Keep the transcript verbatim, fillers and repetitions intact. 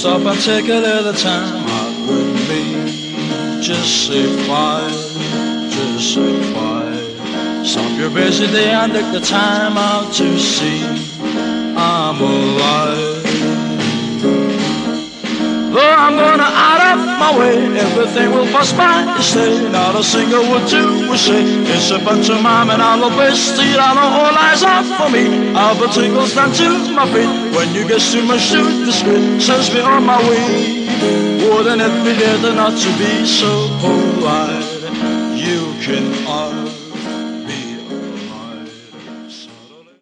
stop and take a little time out with me. Just say quiet, just say quiet. Stop your busy day and take the time out to see I'm alive. Though I'm gonna out of my way, everything will pass by. You say not a single word to we say. It's a bunch of mime and all the best. I know all eyes out for me. All the tingles down to my feet. When you get too much to the street, sends me on my way. Wouldn't it be better not to be so polite? You can argue.